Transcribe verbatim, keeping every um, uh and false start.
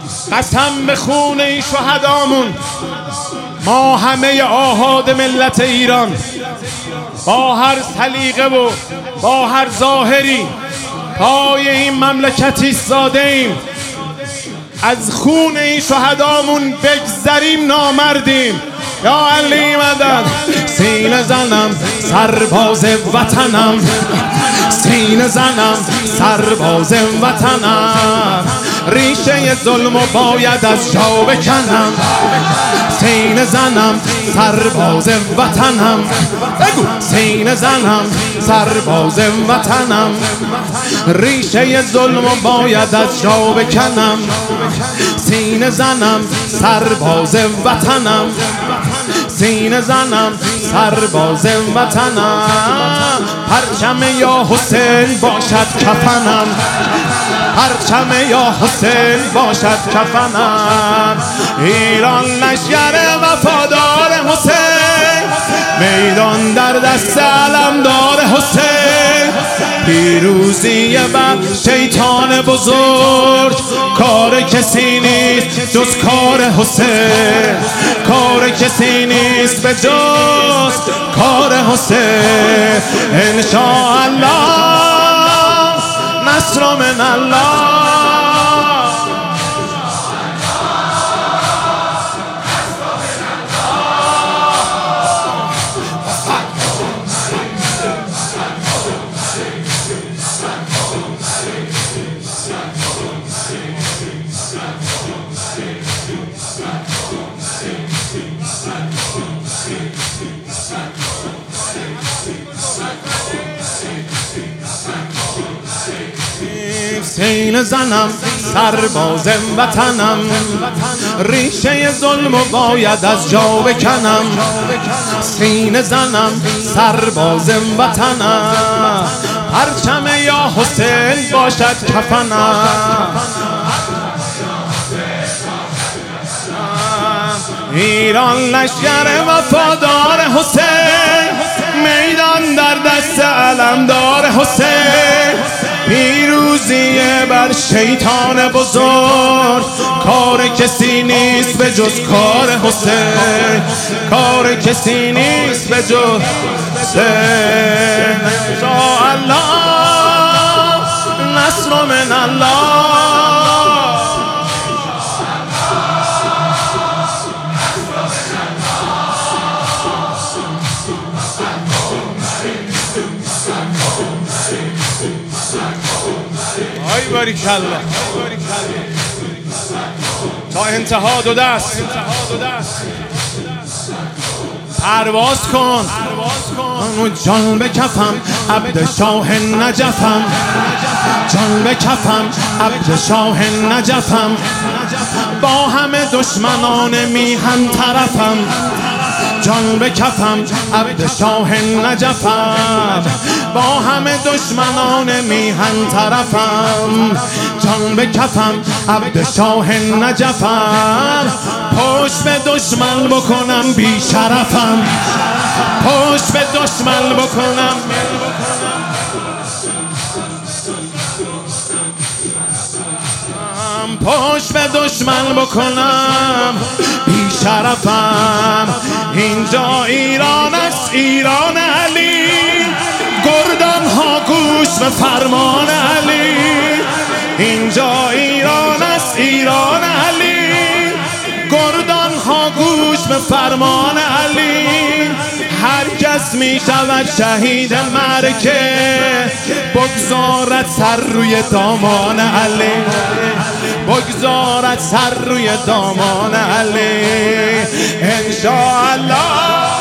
قسم به خون این شهدامون، ما همه آحاد ملت ایران با هر سلیقه و با هر ظاهری پای این مملکت ایستاده ایم. از خون این شهدامون بگذریم نامردیم. یا علی مدد. سینه زنم سرباز وطنم، سینه زنم سرباز وطنم، ریشه ظلم و باید از جا بکنم. سینه زنم سرباز وطنم، بگو سینه زنم سرباز وطنم، ریشه ظلم و باید از جا بکنم. سینه زنم سرباز وطنم، سینه زنم سرباز وطنم، پرچم یا حسین باشد کفنم، پرچم یا حسین باشد کفنم. ایران لشکر وفادار حسین، میدان در دست علمدار حسین، پیروزی بر شیطان بزرگ، کار کسی نیست جز کار حسین، کار کسی نیست به جز کار حسین. انشاءالله نصر من الله. سینه زنم سرباز وطنم، ریشه ظلم و باید از جا بکنم. سینه زنم سرباز وطنم، پرچم یا حسین باشد کفنم. ایران لشکر وفادار حسین، میدان در دست علمدار حسین، پیروزی بر شیطان بزرگ، کار کسی نیست به جز کار حسین، کار کسی نیست به جز حسین. انشاءالله نصر من الله. آی باریکالله، تا انتها دو دست پرواز کن. جان به کفم عبد شاه نجفم، جان به کفم عبد شاه نجفم، با همه دشمنان میهن طرفم. جان به کفم عبد شاه نجفم، با همه دشمنان میهن طرفم. جان به کفم عبد شاه نجفم، پشت به دشمن بکنم بی شرفم، پشت به دشمن بکنم. پشت به دشمن بکنم بی شرفم. اینجا ایران است، ایران علی، گردان ها گوش به فرمان علی. اینجا ایران است، ایران علی، گردان ها گوش به فرمان علی. هر کس می شود شهید مرکه، بگذارد سر روی دامان علی، بگذارد سر روی دامان علی. انشاءالله